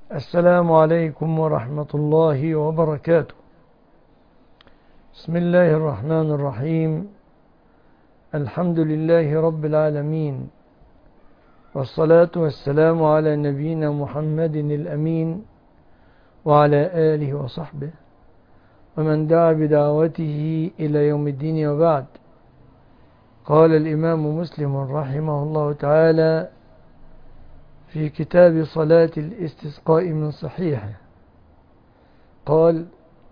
السلام عليكم ورحمة الله وبركاته. بسم الله الرحمن الرحيم. الحمد لله رب العالمين، والصلاة والسلام على نبينا محمد الأمين وعلى آله وصحبه ومن دعا بدعوته إلى يوم الدين، وبعد. قال الإمام مسلم رحمه الله تعالى في كتاب صلاة الاستسقاء من صحيحه، قال: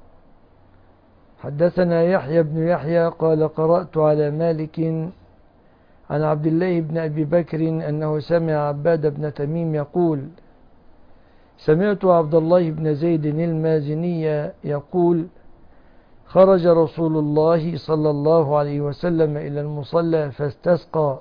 حدثنا يحيى بن يحيى قال: قرأت على مالك عن عبد الله بن أبي بكر أنه سمع عباد بن تميم يقول: سمعت عبد الله بن زيد المازني يقول: خرج رسول الله صلى الله عليه وسلم إلى المصلى فاستسقى،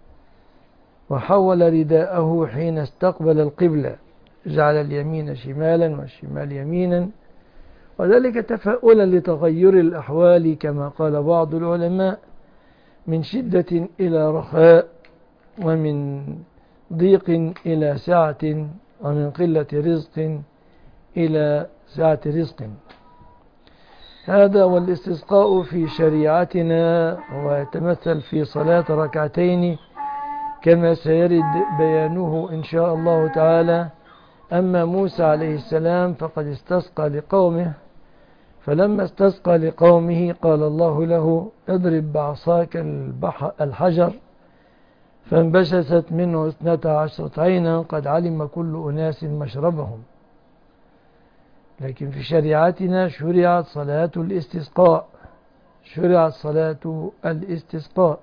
وحول رداءه حين استقبل القبلة، جعل اليمين شمالا والشمال يمينا، وذلك تفاؤلا لتغير الأحوال كما قال بعض العلماء: من شدة إلى رخاء، ومن ضيق إلى سعة، ومن قلة رزق إلى سعة رزق. هذا والاستسقاء في شريعتنا هو يتمثل في صلاة ركعتين كما سيرد بيانه إن شاء الله تعالى. أما موسى عليه السلام فقد استسقى لقومه، فلما استسقى لقومه قال الله له: اضرب بعصاك الحجر، فانبجست منه 12 عينا قد علم كل أناس مشربهم. لكن في شريعتنا شرعت صلاة الاستسقاء، شرعت صلاة الاستسقاء.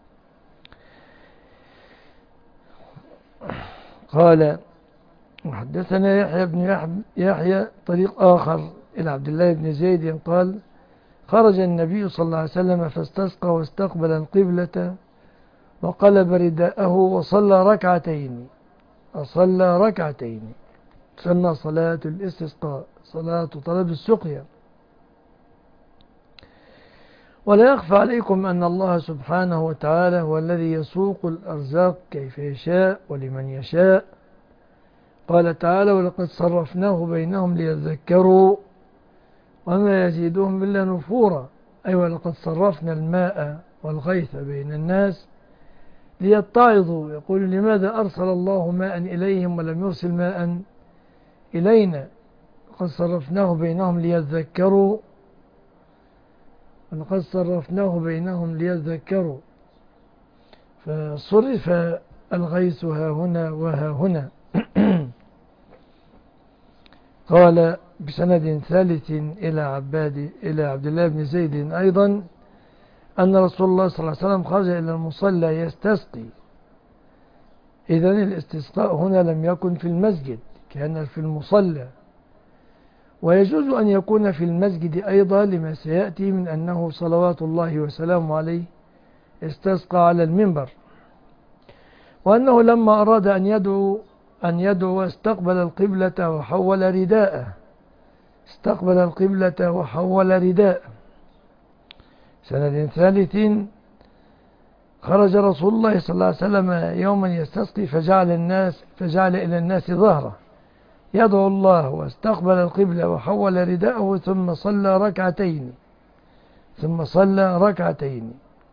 قال: وحدثنا يحيى بن يحيى طريق آخر إلى عبد الله بن زيد قال: خرج النبي صلى الله عليه وسلم فاستسقى واستقبل القبلة وقلب رداءه وصلى ركعتين. تسمى صلاة الاستسقاء، صلاة طلب السقيا. ولا يخفى عليكم أن الله سبحانه وتعالى هو الذي يسوق الأرزاق كيف يشاء ولمن يشاء. قال تعالى: ولقد صرفناه بينهم ليذكروا وما يزيدهم إلا نفورا. أي ولقد صرفنا الماء والغيث بين الناس ليتعظوا، يقول: لماذا أرسل الله ماء إليهم ولم يرسل ماء إلينا؟ قد صرفناه بينهم ليذكروا، ولقد صرفناه بينهم ليذكروا، فصرف الغيث ها هنا وها هنا. قال بسند ثالث إلى عبد الله بن زيد أيضا أن رسول الله صلى الله عليه وسلم خرج إلى المصلى يستسقي. إذن الاستسقاء هنا لم يكن في المسجد، كان في المصلى. ويجوز أن يكون في المسجد أيضا لما سيأتي من أنه صلوات الله وسلامه عليه استسقى على المنبر، وأنه لما أراد أن يدعو استقبل القبلة وحول رداءه. استقبل القبلة وحول رداءه. سند ثالث: خرج رسول الله صلى الله عليه وسلم يوما يستسقي فجعل إلى الناس ظهره يدعو الله، واستقبل القبلة وحول رداءه ثم صلى ركعتين.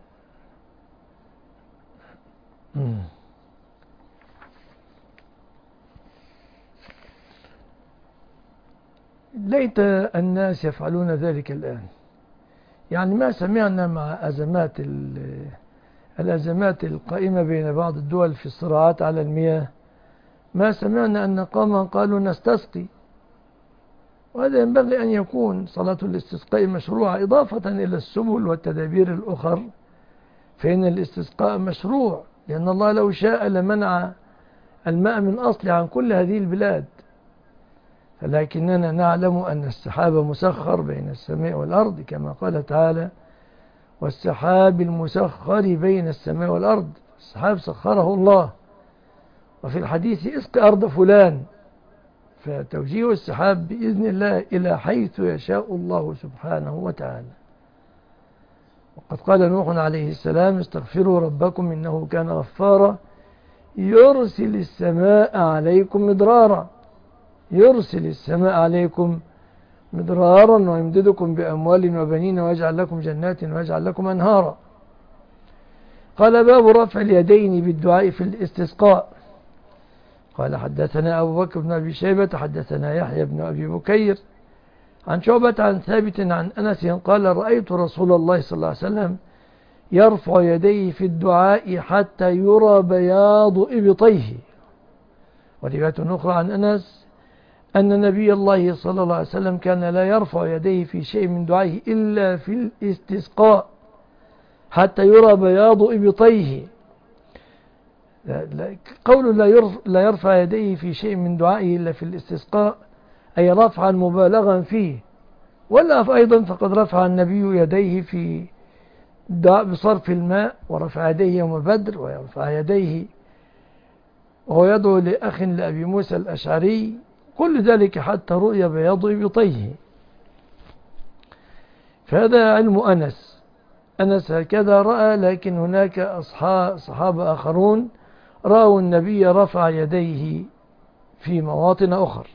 ليت الناس يفعلون ذلك الآن. يعني ما سمعنا مع الأزمات القائمة بين بعض الدول في الصراعات على المياه، ما سمعنا أن قوما قالوا نستسقي. وهذا ينبغي أن يكون صلاة الاستسقاء مشروعة، إضافة إلى السبل والتدابير الأخر، فإن الاستسقاء مشروع، لأن الله لو شاء لمنع الماء من أصله عن كل هذه البلاد. لكننا نعلم أن السحاب مسخر بين السماء والأرض، كما قال تعالى: والسحاب المسخر بين السماء والأرض. السحاب سخره الله. وفي الحديث: اسق أرض فلان. فتوجيه السحاب بإذن الله إلى حيث يشاء الله سبحانه وتعالى. وقد قال نوح عليه السلام: استغفروا ربكم إنه كان غفارا يرسل السماء عليكم مدرارا. يرسل السماء عليكم مدرارا ويمددكم بأموال وبنين ويجعل لكم جنات ويجعل لكم أنهارا. قال باب رفع اليدين بالدعاء في الاستسقاء. قال حدثنا أبو بكر بن أبي شيبة حدثنا يحيى بن أبي بكير عن شعبة عن ثابت عن أنس قال رأيت رسول الله صلى الله عليه وسلم يرفع يديه في الدعاء حتى يرى بياض إبطيه. ورواية أخرى عن أنس أن نبي الله صلى الله عليه وسلم كان لا يرفع يديه في شيء من دعائه إلا في الاستسقاء حتى يرى بياض إبطيه. قول لا يرفع يديه في شيء من دعائه إلا في الاستسقاء أي رفعا مبالغا فيه. ولا أيضا فقد رفع النبي يديه في الدعاء بصرف الماء، ورفع يديه يوم بدر، ويرفع يديه وهو يدعو لأخ لأبي موسى الأشعري، كل ذلك حتى رؤي بياض إبطيه. فهذا علم أنس هكذا رأى، لكن هناك صحابة آخرون رأوا النبي رفع يديه في مواطن أخر.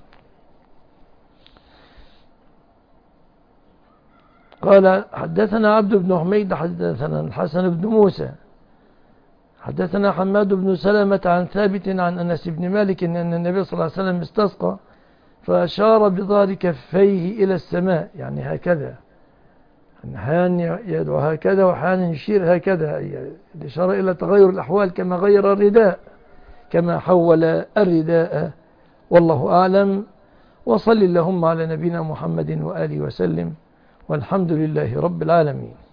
قال حدثنا عبد بن حميد حدثنا الحسن بن موسى حدثنا حماد بن سلمة عن ثابت عن أنس بن مالك أن النبي صلى الله عليه وسلم استسقى فأشار بظهر كفيه إلى السماء، يعني هكذا، أحيانا يدعو هكذا وأحيانا يشير هكذا، الإشارة إلى تغير الأحوال كما غير الرداء، كما حول الرداء. والله أعلم، وصل اللهم على نبينا محمد وآله وسلم، والحمد لله رب العالمين.